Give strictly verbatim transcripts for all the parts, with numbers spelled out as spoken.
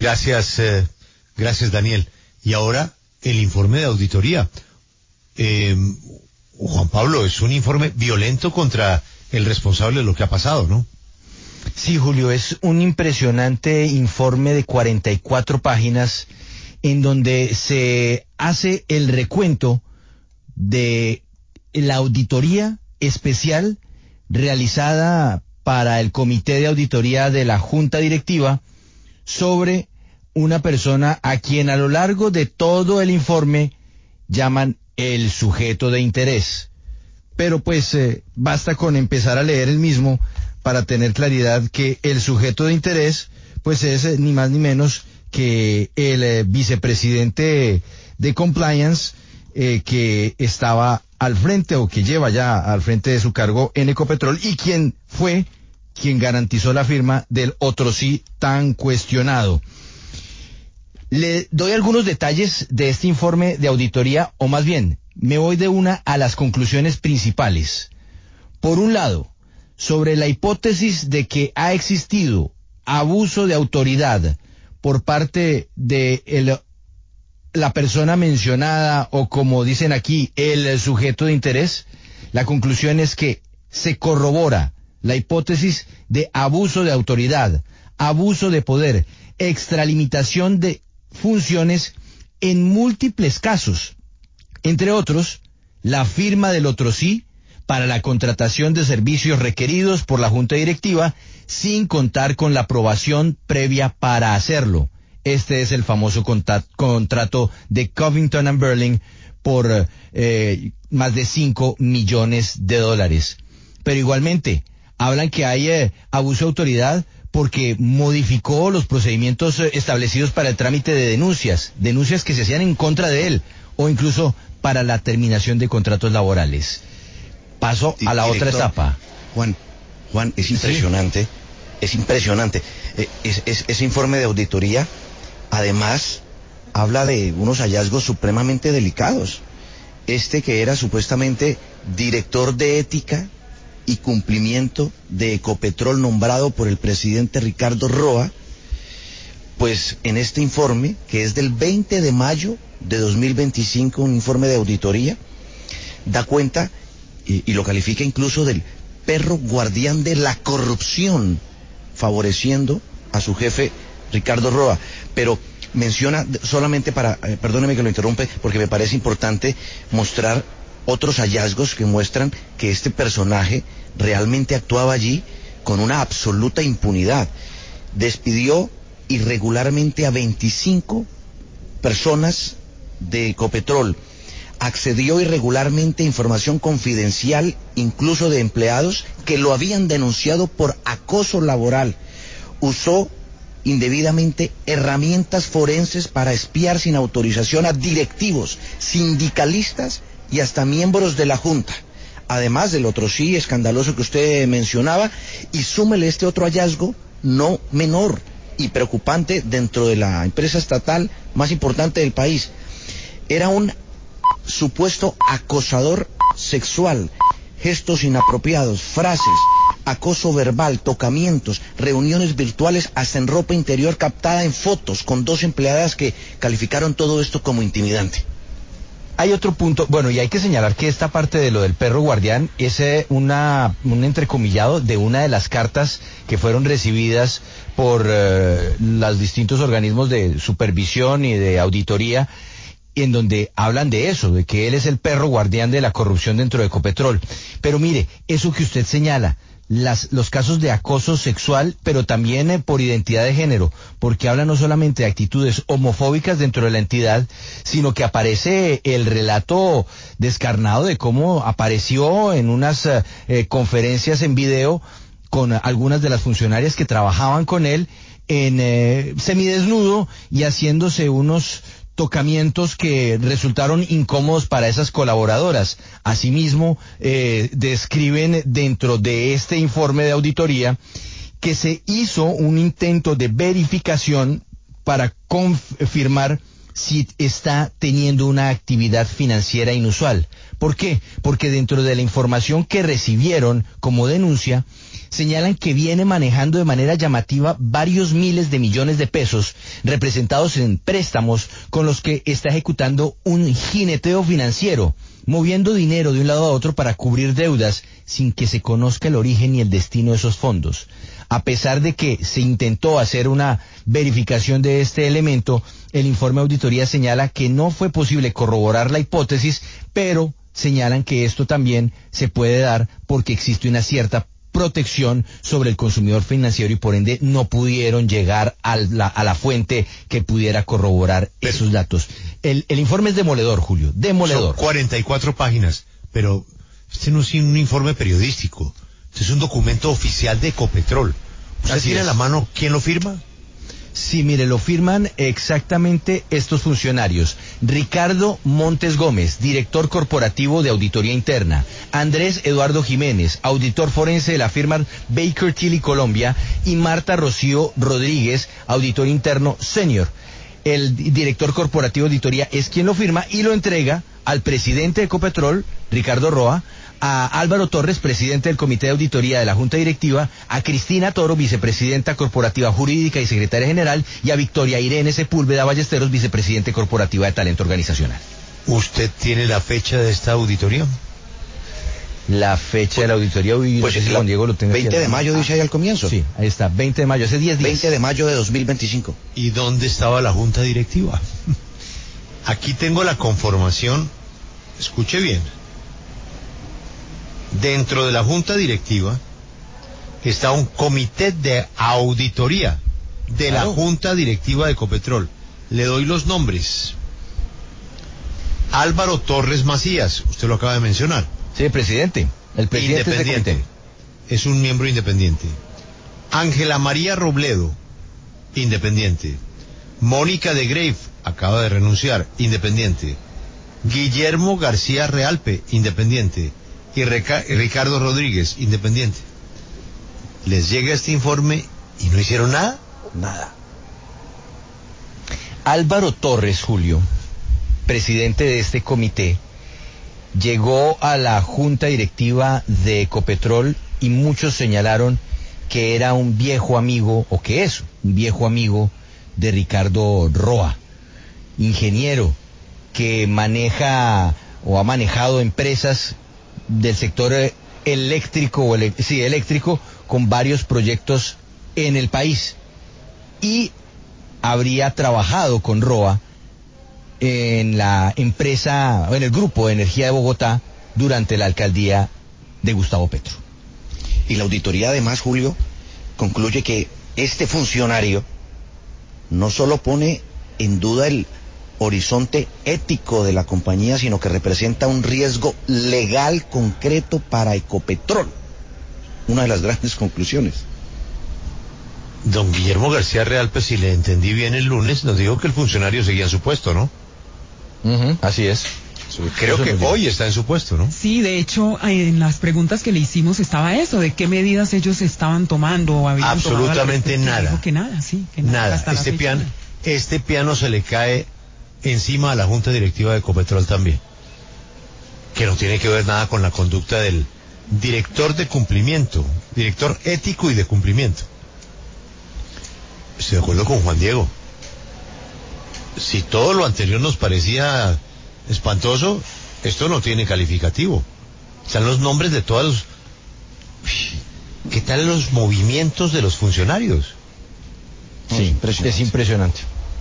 Gracias, eh, gracias Daniel. Y ahora el informe de auditoría. Eh, Juan Pablo, es un informe violento contra el responsable de lo que ha pasado, ¿no? Sí, Julio, es un impresionante informe de cuarenta y cuatro páginas en donde se hace el recuento de la auditoría especial realizada para el Comité de Auditoría de la Junta Directiva sobre una persona a quien a lo largo de todo el informe llaman el sujeto de interés. Pero pues eh, basta con empezar a leer el mismo para tener claridad que el sujeto de interés pues es eh, ni más ni menos que el eh, vicepresidente de Compliance eh, que estaba al frente o que lleva ya al frente de su cargo en Ecopetrol y quien fue quien garantizó la firma del otro sí tan cuestionado. Le doy algunos detalles de este informe de auditoría, o más bien, me voy de una a las conclusiones principales. Por un lado, sobre la hipótesis de que ha existido abuso de autoridad por parte de el, la persona mencionada, o como dicen aquí, el sujeto de interés, la conclusión es que se corrobora la hipótesis de abuso de autoridad, abuso de poder, extralimitación de funciones en múltiples casos, entre otros, la firma del otro sí para la contratación de servicios requeridos por la Junta Directiva sin contar con la aprobación previa para hacerlo. Este es el famoso contrato de Covington and Burling por eh, más de cinco millones de dólares. Pero igualmente, hablan que hay eh, abuso de autoridad porque modificó los procedimientos eh, establecidos para el trámite de denuncias, denuncias que se hacían en contra de él, o incluso para la terminación de contratos laborales. Paso a la Director, otra etapa. Juan, Juan, es impresionante, ¿sí? es impresionante. Eh, es, es, ese informe de auditoría, además, habla de unos hallazgos supremamente delicados. Este que era supuestamente director de ética y cumplimiento de Ecopetrol nombrado por el presidente Ricardo Roa, pues en este informe, que es del veinte de mayo de dos mil veinticinco, un informe de auditoría, da cuenta y, y lo califica incluso del perro guardián de la corrupción, favoreciendo a su jefe Ricardo Roa. Pero menciona solamente para, eh, perdóneme que lo interrumpe, porque me parece importante mostrar otros hallazgos que muestran que este personaje realmente actuaba allí con una absoluta impunidad. Despidió irregularmente a veinticinco personas de Ecopetrol, accedió irregularmente a información confidencial, incluso de empleados que lo habían denunciado por acoso laboral, usó indebidamente herramientas forenses para espiar sin autorización a directivos, sindicalistas y hasta miembros de la Junta, además del otro sí escandaloso que usted mencionaba, y súmele este otro hallazgo no menor y preocupante dentro de la empresa estatal más importante del país. Era un supuesto acosador sexual, gestos inapropiados, frases, acoso verbal, tocamientos, reuniones virtuales, hasta en ropa interior captada en fotos con dos empleadas que calificaron todo esto como intimidante. Hay otro punto, bueno, y hay que señalar que esta parte de lo del perro guardián es eh, una, un entrecomillado de una de las cartas que fueron recibidas por eh, los distintos organismos de supervisión y de auditoría, en donde hablan de eso, de que él es el perro guardián de la corrupción dentro de Ecopetrol. Pero mire, eso que usted señala, las, los casos de acoso sexual, pero también eh, por identidad de género, porque habla no solamente de actitudes homofóbicas dentro de la entidad, sino que aparece el relato descarnado de cómo apareció en unas eh, conferencias en video con algunas de las funcionarias que trabajaban con él en eh, semidesnudo y haciéndose unos tocamientos que resultaron incómodos para esas colaboradoras. Asimismo, eh, describen dentro de este informe de auditoría que se hizo un intento de verificación para confirmar si está teniendo una actividad financiera inusual. ¿Por qué? Porque dentro de la información que recibieron como denuncia, señalan que viene manejando de manera llamativa varios miles de millones de pesos representados en préstamos con los que está ejecutando un jineteo financiero, moviendo dinero de un lado a otro para cubrir deudas sin que se conozca el origen y el destino de esos fondos. A pesar de que se intentó hacer una verificación de este elemento, el informe de auditoría señala que no fue posible corroborar la hipótesis, pero señalan que esto también se puede dar porque existe una cierta protección sobre el consumidor financiero y por ende no pudieron llegar a la, a la fuente que pudiera corroborar pero, esos datos. El, el informe es demoledor, Julio, demoledor. Son cuarenta y cuatro páginas, pero este no es un informe periodístico, este es un documento oficial de Ecopetrol. ¿Usted tiene a la mano quién lo firma? Sí, mire, lo firman exactamente estos funcionarios. Ricardo Montes Gómez, director corporativo de Auditoría Interna. Andrés Eduardo Jiménez, auditor forense de la firma Baker Tilly Colombia. Y Marta Rocío Rodríguez, auditor interno senior. El director corporativo de auditoría es quien lo firma y lo entrega al presidente de Ecopetrol, Ricardo Roa, a Álvaro Torres, presidente del Comité de Auditoría de la Junta Directiva, a Cristina Toro, vicepresidenta corporativa jurídica y secretaria general, y a Victoria Irene Sepúlveda Ballesteros, vicepresidente corporativa de talento organizacional. ¿Usted tiene la fecha de esta auditoría? La fecha pues, de la auditoría, uy, pues no sé si la, Juan Diego lo tenga veinte de mayo dice ahí al comienzo. Sí, ahí está, veinte de mayo, hace diez días. veinte de mayo de dos mil veinticinco. ¿Y dónde estaba la Junta Directiva? Aquí tengo la conformación, escuche bien. Dentro de la Junta Directiva está un comité de auditoría de claro. la Junta Directiva de Ecopetrol. Le doy los nombres. Álvaro Torres Macías, usted lo acaba de mencionar. Sí, presidente. El presidente independiente. De es un miembro independiente. Ángela María Robledo, independiente. Mónica de Grave, acaba de renunciar, independiente. Guillermo García Realpe, independiente. Y Reca- Ricardo Rodríguez, independiente. Les llega este informe y no hicieron nada. Nada. Álvaro Torres, Julio, presidente de este comité, llegó a la junta directiva de Ecopetrol y muchos señalaron que era un viejo amigo, o que es un viejo amigo de Ricardo Roa, ingeniero que maneja o ha manejado empresas del sector eléctrico, o ele- sí, eléctrico, con varios proyectos en el país. Y habría trabajado con Roa en la empresa, en el grupo de energía de Bogotá, durante la alcaldía de Gustavo Petro. Y la auditoría además, Julio, concluye que este funcionario no solo pone en duda el horizonte ético de la compañía, sino que representa un riesgo legal concreto para Ecopetrol. Una de las grandes conclusiones. Don Guillermo García Realpe, si le entendí bien el lunes, nos dijo que el funcionario seguía en su puesto, ¿no? Uh-huh, así es. Creo Eso que hoy está en su puesto, ¿no? Sí, de hecho, en las preguntas que le hicimos estaba eso, de qué medidas ellos estaban tomando o habían absolutamente tomado nada. Dijo que nada, sí, que nada. Nada. Hasta Este la piano, fecha. este piano se le cae encima a la Junta Directiva de Ecopetrol también, que no tiene que ver nada con la conducta del director de cumplimiento, director ético y de cumplimiento. Estoy de acuerdo con Juan Diego. Si todo lo anterior nos parecía espantoso, esto no tiene calificativo. Están los nombres de todos los... ¿Qué tal los movimientos de los funcionarios? Sí, impresionante. Es impresionante.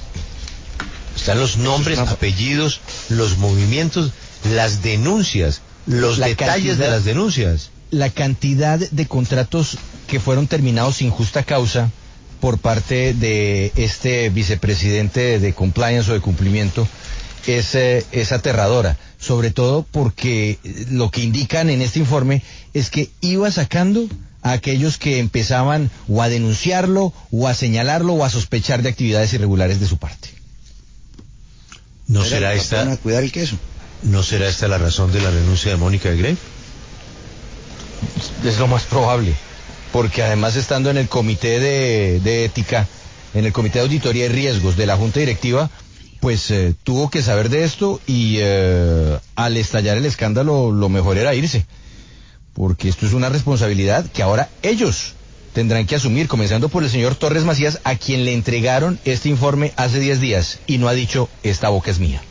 Están los nombres, apellidos, los movimientos, las denuncias, los la detalles cantidad, de las denuncias. La cantidad de contratos que fueron terminados sin justa causa por parte de este vicepresidente de compliance o de cumplimiento es, eh, es aterradora, sobre todo porque lo que indican en este informe es que iba sacando a aquellos que empezaban o a denunciarlo o a señalarlo o a sospechar de actividades irregulares de su parte. ¿No será esta a cuidar el queso? ¿No será esta la razón de la renuncia de Mónica de Grave? Es lo más probable, porque además estando en el comité de, de ética, en el comité de auditoría y riesgos de la Junta Directiva, pues eh, tuvo que saber de esto y eh, al estallar el escándalo lo mejor era irse, porque esto es una responsabilidad que ahora ellos tendrán que asumir, comenzando por el señor Torres Macías, a quien le entregaron este informe hace diez días y no ha dicho, esta boca es mía.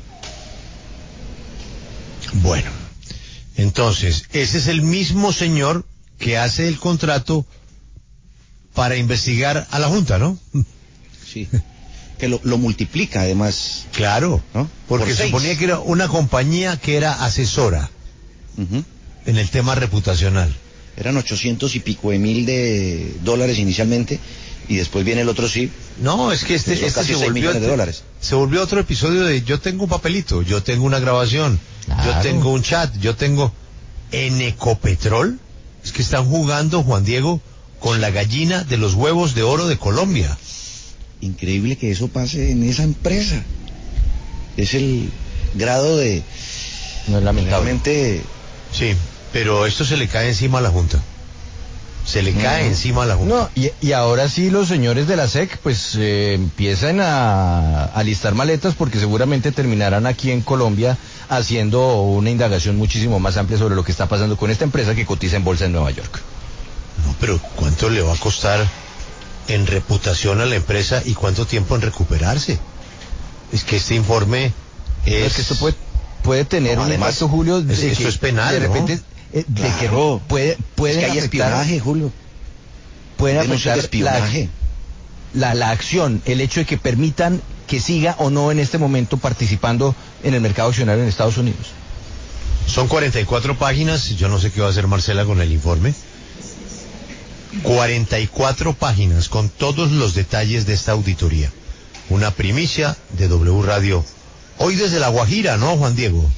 Bueno, entonces, ese es el mismo señor que hace el contrato para investigar a la Junta, ¿no? Sí. Que lo, lo multiplica además. Claro, ¿no? porque Por se seis. suponía que era una compañía que era asesora Uh-huh. en el tema reputacional. Eran ochocientos y pico de mil de dólares inicialmente y después viene el otro sí. No, es que este, Son este casi se seis volvió millones de dólares. se volvió otro episodio de yo tengo un papelito, yo tengo una grabación, Claro. yo tengo un chat, yo tengo en Ecopetrol. Es que están jugando, Juan Diego, con la gallina de los huevos de oro de Colombia. Increíble que eso pase en esa empresa. Es el grado de No es lamentable. realmente. Sí, pero esto se le cae encima a la Junta. Se le cae No. encima a la Junta. No, y, y ahora sí los señores de la S E C pues eh, empiezan a, a listar maletas porque seguramente terminarán aquí en Colombia haciendo una indagación muchísimo más amplia sobre lo que está pasando con esta empresa que cotiza en bolsa en Nueva York. No, pero ¿cuánto le va a costar en reputación a la empresa y cuánto tiempo en recuperarse? Es que este informe es... Es que esto puede, puede tener No, un además, impacto, Julio, de es- que esto es penal, de ¿no? repente eh, de Claro. que puede, puede Es que hay afectar, espionaje, Julio. puede Denuncias de afectar la, espionaje. la, la acción, el hecho de que permitan que siga o no en este momento participando en el mercado accionario en Estados Unidos. Son cuarenta y cuatro páginas, yo no sé qué va a hacer Marcela con el informe. cuarenta y cuatro páginas con todos los detalles de esta auditoría. Una primicia de W Radio. Hoy desde La Guajira, ¿no, Juan Diego?